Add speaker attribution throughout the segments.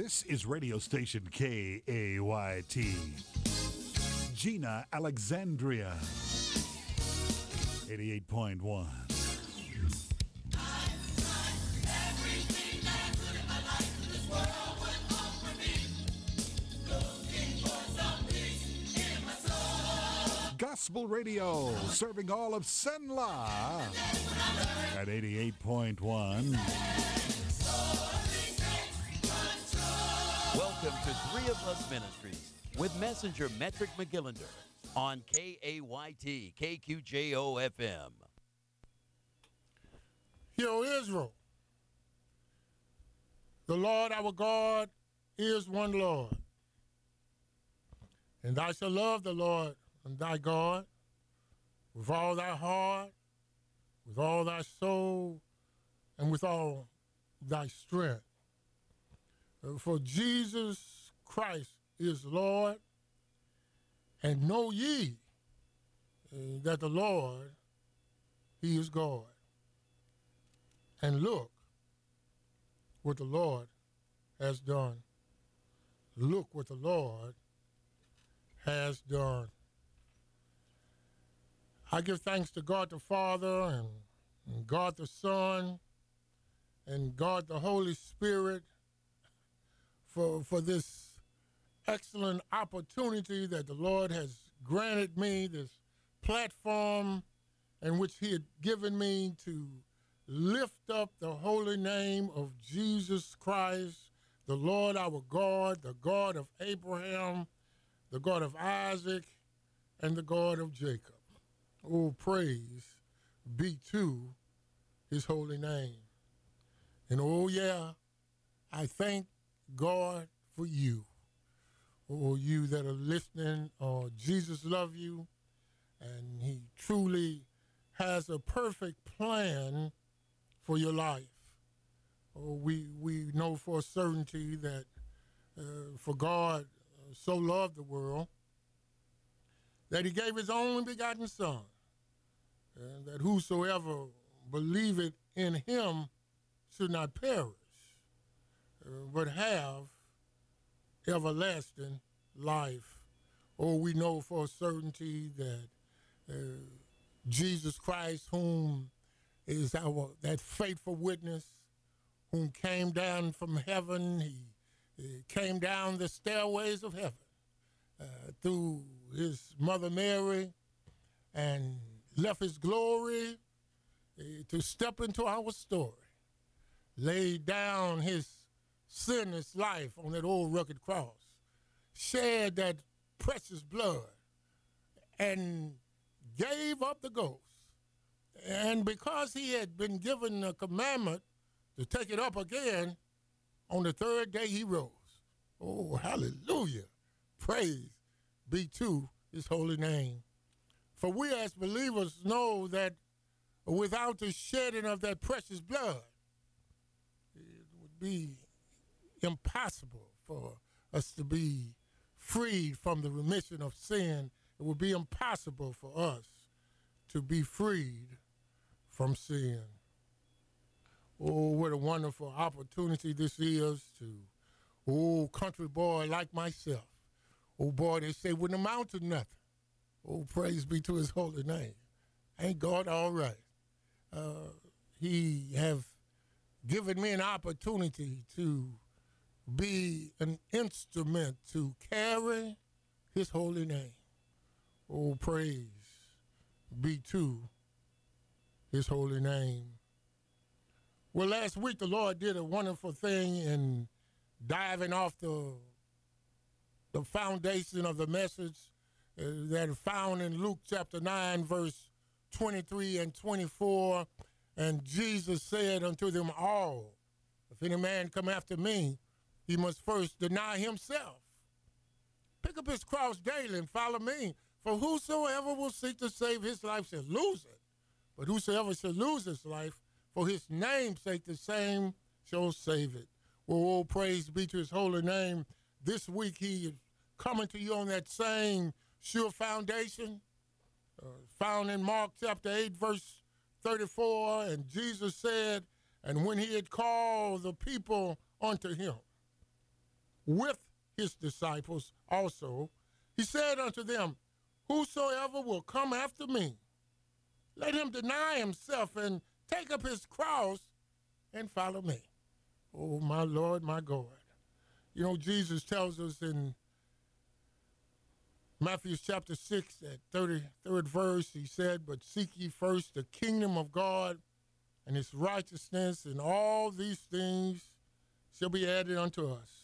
Speaker 1: This is radio station KAYT. Gina Alexandria, 88.1. Gospel Radio, serving all of Senla at 88.1.
Speaker 2: Welcome to Three of Us Ministries with Messenger Metric McGillender on KAYT, KQJO FM.
Speaker 3: Hear, Israel, the Lord our God is one Lord. And thou shalt love the Lord and thy God with all thy heart, with all thy soul, and with all thy strength. For Jesus Christ is Lord, and know ye that the Lord, he is God. And look what the Lord has done. Look what the Lord has done. I give thanks to God the Father and God the Son and God the Holy Spirit for this excellent opportunity that the Lord has granted me, this platform in which he had given me to lift up the holy name of Jesus Christ, the Lord our God, the God of Abraham, the God of Isaac, and the God of Jacob. Oh, praise be to his holy name. And oh, yeah, I thank God for you. Oh, you that are listening, Jesus loves you, and he truly has a perfect plan for your life. Oh, we know for a certainty that for God so loved the world that he gave his only begotten Son, and that whosoever believeth in him should not perish, but have everlasting life. Oh, we know for a certainty that Jesus Christ, whom is that faithful witness, whom came down from heaven, he came down the stairways of heaven through his mother Mary and left his glory to step into our story, laid down his sinless life on that old rugged cross, shed that precious blood, and gave up the ghost. And because he had been given a commandment to take it up again, on the third day he rose. Oh, hallelujah. Praise be to his holy name. For we as believers know that without the shedding of that precious blood, it would be impossible for us to be freed from the remission of sin. It would be impossible for us to be freed from sin. Oh, what a wonderful opportunity this is to, country boy like myself. Oh, boy, they say wouldn't amount to nothing. Oh, praise be to his holy name. Ain't God all right? He have given me an opportunity to be an instrument to carry his holy name. Oh, praise be to his holy name. Well, last week the Lord did a wonderful thing in diving off the foundation of the message that is found in Luke chapter 9, verse 23 and 24. And Jesus said unto them all, if any man come after me, he must first deny himself, pick up his cross daily and follow me. For whosoever will seek to save his life shall lose it. But whosoever shall lose his life for his name's sake, the same shall save it. Well, praise be to his holy name. This week he is coming to you on that same sure foundation, found in Mark chapter 8, verse 34. And Jesus said, and when he had called the people unto him, with his disciples also, he said unto them, whosoever will come after me, let him deny himself and take up his cross and follow me. Oh, my Lord, my God. You know, Jesus tells us in Matthew chapter 6, at 33rd verse, he said, but seek ye first the kingdom of God and his righteousness, and all these things shall be added unto us.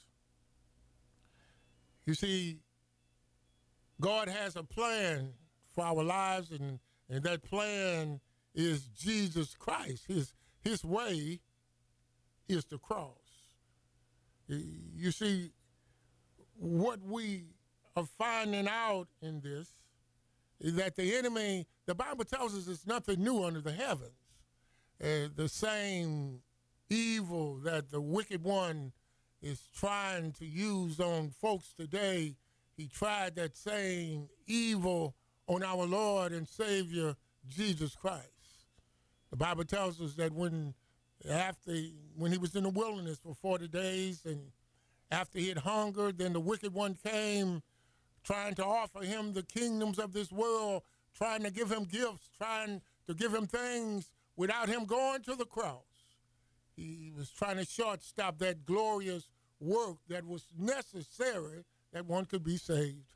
Speaker 3: You see, God has a plan for our lives, and that plan is Jesus Christ. His way is the cross. You see, what we are finding out in this is that the enemy, the Bible tells us it's nothing new under the heavens. The same evil that the wicked one is trying to use on folks today, he tried that same evil on our Lord and Savior, Jesus Christ. The Bible tells us that when he was in the wilderness for 40 days, and after he had hungered, then the wicked one came trying to offer him the kingdoms of this world, trying to give him gifts, trying to give him things without him going to the cross. He was trying to shortstop that glorious work that was necessary that one could be saved.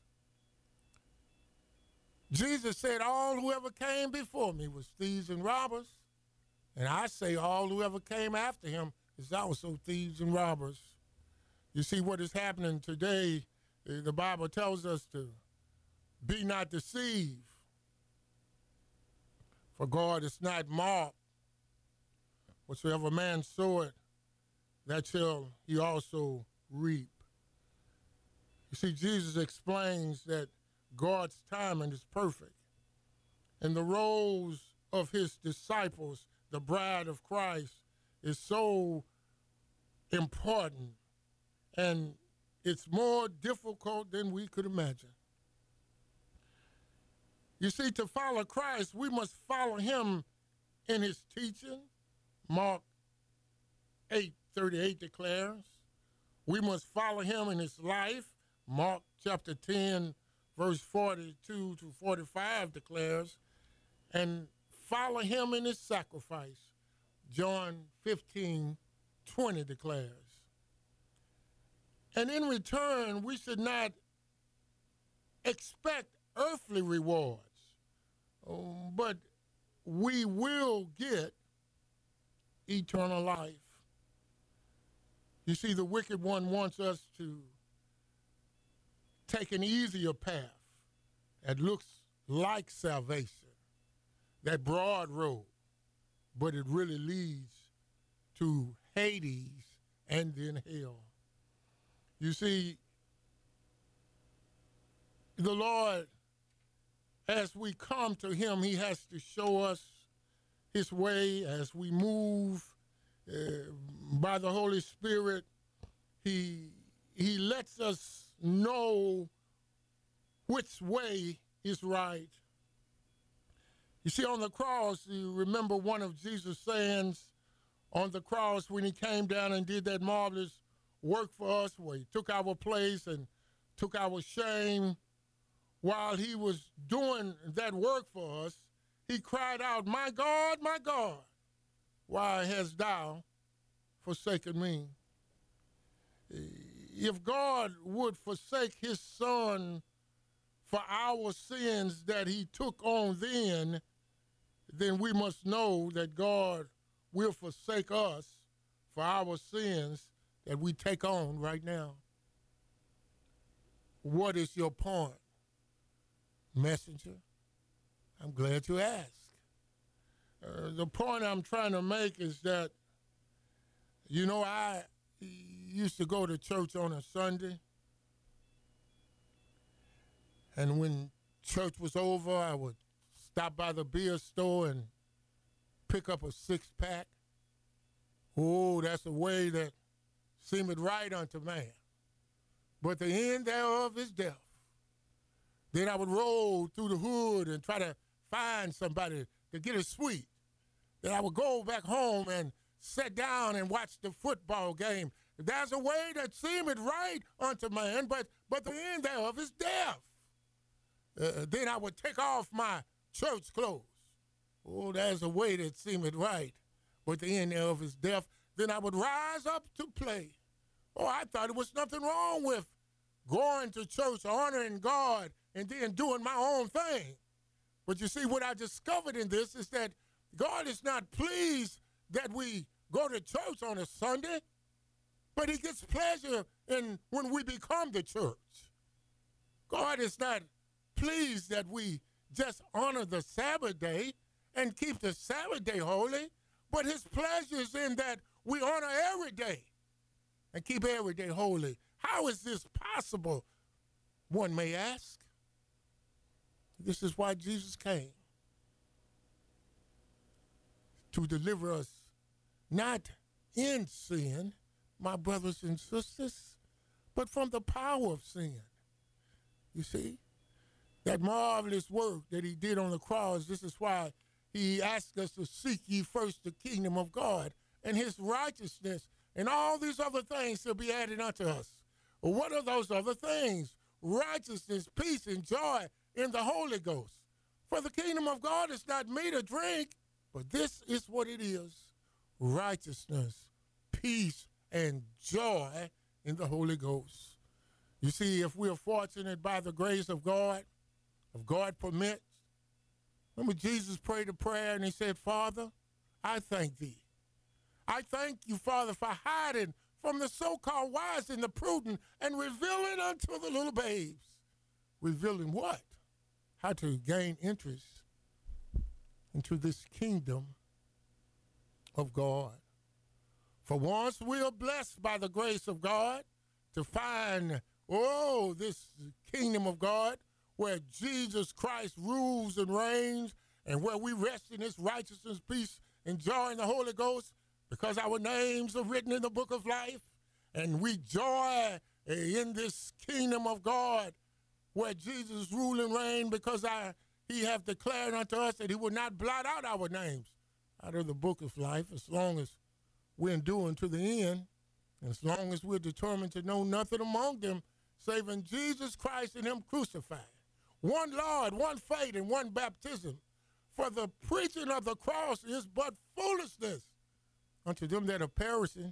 Speaker 3: Jesus said, all whoever came before me was thieves and robbers, and I say all whoever came after him is also thieves and robbers. You see what is happening today, the Bible tells us to be not deceived, for God is not mocked. Whatsoever man soweth, that shall he also reap. You see, Jesus explains that God's timing is perfect, and the roles of his disciples, the bride of Christ, is so important, and it's more difficult than we could imagine. You see, to follow Christ, we must follow him in his teaching. Mark 8:38 declares. We must follow him in his life. Mark chapter 10, verse 42 to 45 declares. And follow him in his sacrifice. John 15:20 declares. And in return, we should not expect earthly rewards, but we will get eternal life. You see, the wicked one wants us to take an easier path that looks like salvation, that broad road, but it really leads to Hades and then hell. You see, the Lord, as we come to him, he has to show us his way as we move by the Holy Spirit. He lets us know which way is right. You see, on the cross, you remember one of Jesus' sayings on the cross when he came down and did that marvelous work for us, where he took our place and took our shame. While he was doing that work for us, he cried out, my God, why hast thou forsaken me? If God would forsake his son for our sins that he took on then we must know that God will forsake us for our sins that we take on right now. What is your point, messenger? I'm glad you asked. The point I'm trying to make is that, you know, I used to go to church on a Sunday, and when church was over, I would stop by the beer store and pick up a six-pack. Oh, that's a way that seemeth right unto man, but the end thereof is death. Then I would roll through the hood and try to find somebody to get a sweet. Then I would go back home and sit down and watch the football game. There's a way that seemeth right unto man, but the end thereof is death. Then I would take off my church clothes. Oh, there's a way that seemeth right, but the end thereof is death. Then I would rise up to play. Oh, I thought there was nothing wrong with going to church, honoring God, and then doing my own thing. But you see, what I discovered in this is that God is not pleased that we go to church on a Sunday, but he gets pleasure in when we become the church. God is not pleased that we just honor the Sabbath day and keep the Sabbath day holy, but his pleasure is in that we honor every day and keep every day holy. How is this possible, one may ask? This is why Jesus came, to deliver us not in sin, my brothers and sisters, but from the power of sin. You see, that marvelous work that he did on the cross, this is why he asked us to seek ye first the kingdom of God and his righteousness, and all these other things shall be added unto us. Well, what are those other things? Righteousness, peace, and joy in the Holy Ghost. For the kingdom of God is not meat or drink, but this is what it is: righteousness, peace, and joy in the Holy Ghost. You see, if we are fortunate by the grace of God, if God permits, remember Jesus prayed a prayer and he said, Father, I thank thee. I thank you, Father, for hiding from the so-called wise and the prudent and revealing unto the little babes. Revealing what? How to gain interest into this kingdom of God. For once we are blessed by the grace of God to find, this kingdom of God where Jesus Christ rules and reigns and where we rest in his righteousness, peace, and joy in the Holy Ghost, because our names are written in the book of life, and we joy in this kingdom of God where Jesus rule and reign, because he have declared unto us that he will not blot out our names out of the book of life as long as we're enduring to the end, and as long as we're determined to know nothing among them saving Jesus Christ and him crucified. One Lord, one faith, and one baptism. For the preaching of the cross is but foolishness unto them that are perishing,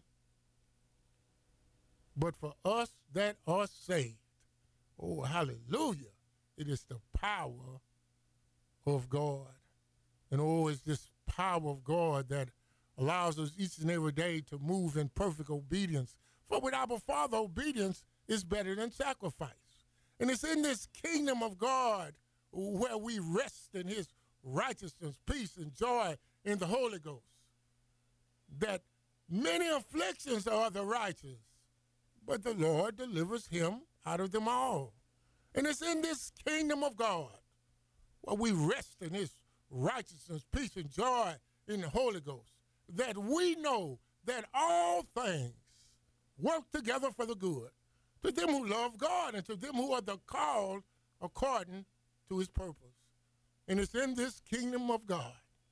Speaker 3: but for us that are saved. Oh, hallelujah. It is the power of God. And it's this power of God that allows us each and every day to move in perfect obedience. For with our Father, obedience is better than sacrifice. And it's in this kingdom of God where we rest in his righteousness, peace, and joy in the Holy Ghost, that many afflictions are the righteous, but the Lord delivers him out of them all. And it's in this kingdom of God where we rest in his righteousness, peace, and joy in the Holy Ghost, that we know that all things work together for the good to them who love God and to them who are the called according to his purpose. And it's in this kingdom of God.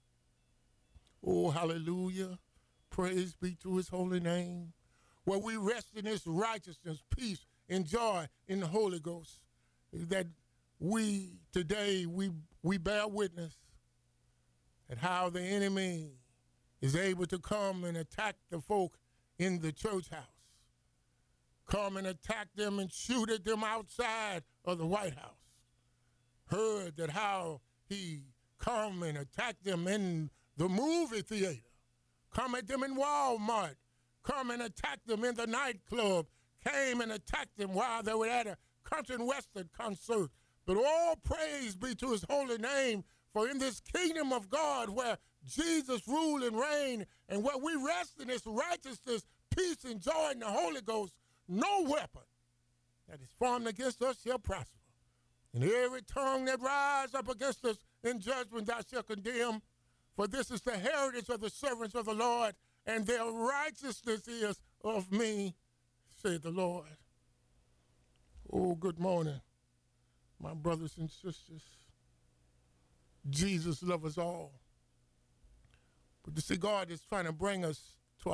Speaker 3: Oh, hallelujah. Praise be to his holy name, where we rest in his righteousness, peace, and joy in the Holy Ghost, that we today, we bear witness at how the enemy is able to come and attack the folk in the church house, come and attack them and shoot at them outside of the White House. Heard that how he come and attack them in the movie theater, come at them in Walmart, come and attack them in the nightclub, came and attacked them while they were at a country and western concert. But all praise be to his holy name, for in this kingdom of God where Jesus rule and reign, and where we rest in his righteousness, peace, and joy in the Holy Ghost, no weapon that is formed against us shall prosper. And every tongue that rise up against us in judgment thou shalt condemn. For this is the heritage of the servants of the Lord, and their righteousness is of me, said the Lord. Oh, good morning, my brothers and sisters. Jesus loves us all. But you see, God is trying to bring us